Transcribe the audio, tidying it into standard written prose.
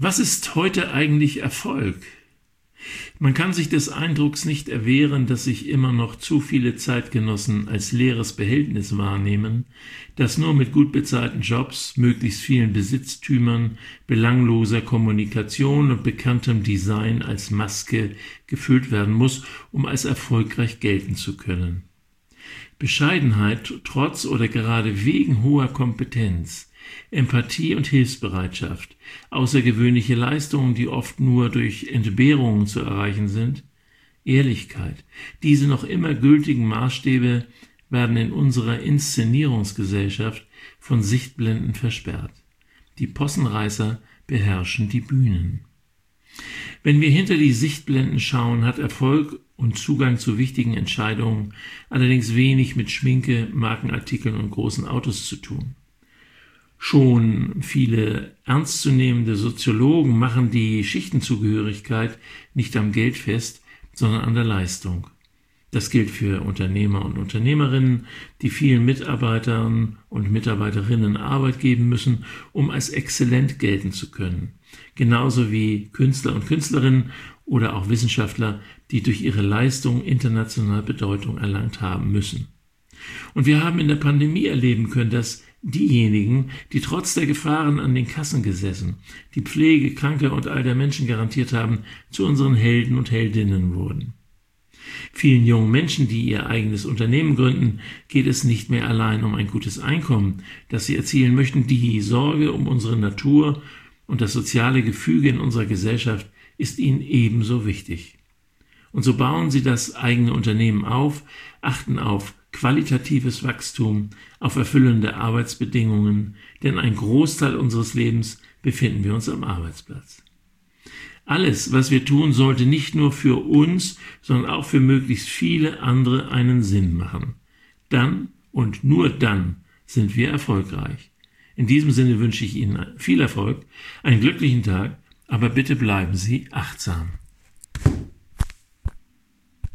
Was ist heute eigentlich Erfolg? Man kann sich des Eindrucks nicht erwehren, dass sich immer noch zu viele Zeitgenossen als leeres Behältnis wahrnehmen, das nur mit gut bezahlten Jobs, möglichst vielen Besitztümern, belangloser Kommunikation und bekanntem Design als Maske gefüllt werden muss, um als erfolgreich gelten zu können. Bescheidenheit trotz oder gerade wegen hoher Kompetenz, Empathie und Hilfsbereitschaft, außergewöhnliche Leistungen, die oft nur durch Entbehrungen zu erreichen sind, Ehrlichkeit, diese noch immer gültigen Maßstäbe werden in unserer Inszenierungsgesellschaft von Sichtblenden versperrt. Die Possenreißer beherrschen die Bühnen. Wenn wir hinter die Sichtblenden schauen, hat Erfolg und Zugang zu wichtigen Entscheidungen allerdings wenig mit Schminke, Markenartikeln und großen Autos zu tun. Schon viele ernstzunehmende Soziologen machen die Schichtenzugehörigkeit nicht am Geld fest, sondern an der Leistung. Das gilt für Unternehmer und Unternehmerinnen, die vielen Mitarbeitern und Mitarbeiterinnen Arbeit geben müssen, um als exzellent gelten zu können. Genauso wie Künstler und Künstlerinnen oder auch Wissenschaftler, die durch ihre Leistung international Bedeutung erlangt haben müssen. Und wir haben in der Pandemie erleben können, dass diejenigen, die trotz der Gefahren an den Kassen gesessen, die Pflege kranker und alter Menschen garantiert haben, zu unseren Helden und Heldinnen wurden. Vielen jungen Menschen, die ihr eigenes Unternehmen gründen, geht es nicht mehr allein um ein gutes Einkommen, das sie erzielen möchten. Die Sorge um unsere Natur und das soziale Gefüge in unserer Gesellschaft ist ihnen ebenso wichtig. Und so bauen sie das eigene Unternehmen auf, achten auf qualitatives Wachstum, auf erfüllende Arbeitsbedingungen, denn ein Großteil unseres Lebens befinden wir uns am Arbeitsplatz. Alles, was wir tun, sollte nicht nur für uns, sondern auch für möglichst viele andere einen Sinn machen. Dann und nur dann sind wir erfolgreich. In diesem Sinne wünsche ich Ihnen viel Erfolg, einen glücklichen Tag, aber bitte bleiben Sie achtsam.